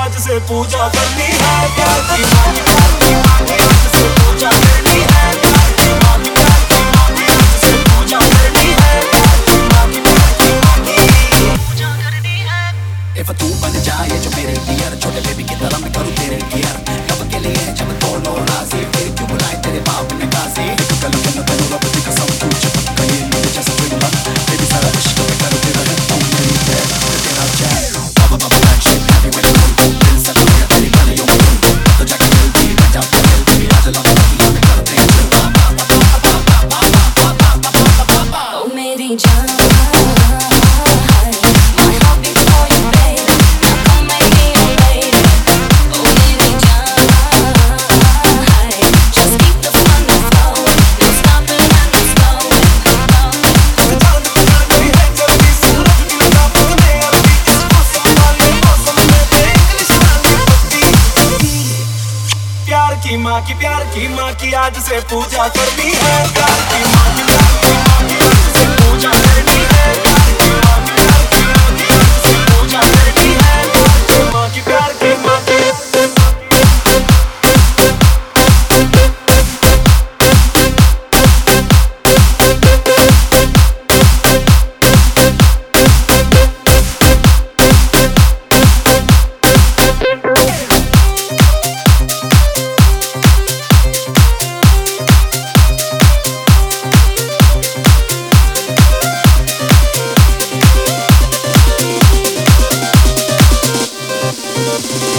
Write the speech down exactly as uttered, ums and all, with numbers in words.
आज से पूजा करनी है प्यार की माँ की, प्यार की माँ की आज से पूजा करनी है प्यार की माँ की, प्यार की माँ की आज से पूजा करनी है प्यार की माँ की, प्यार की माँ की पूजा करनी है। If तू बन जाए जो मेरे डियर, छोटे बेबी की तरह मैं करूँ तेरे केयर, कब के लिए जब दोनों राजी, फिर क्यों बुलाए तेरे बाप ने गाजी, कल के न करूँ रब की कसम तू चिपक गई मेरे जैसा कोई लग, बेबी सारा इश्क में करूँ तेरा है तू मेरी है तेरा चैन, बाबा बाबा फ्लैगशिप हैवी वेल कूल, दिल से दुनिया तेरी गलियों में घूम, तो जाके मिलती बजा के मिलती आज लगा दुनिया में करते हैं चिल, ओ मेरी जान की माँ की, प्यार की माँ की आज से पूजा करनी है प्यार की माँ की, प्यार की माँ की आज से पूजा करनी है प्यार की माँ की, प्यार की माँ की आज से पूजा करनी है प्यार की माँ की, प्यार की माँ की। We'll be right back.